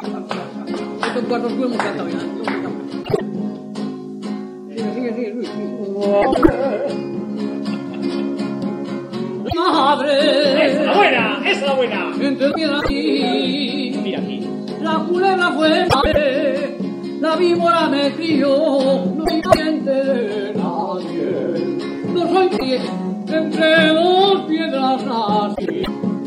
Estos cuatro tú hemos cantado ya. Sigue, Luis. Madre. ¡Esa es la buena! ¡Esa es la buena! Entendida aquí. Mira aquí. La culebra fue madre, la víbora me crió, no soy pariente de nadie, no soy pariente, entre dos piedras nací,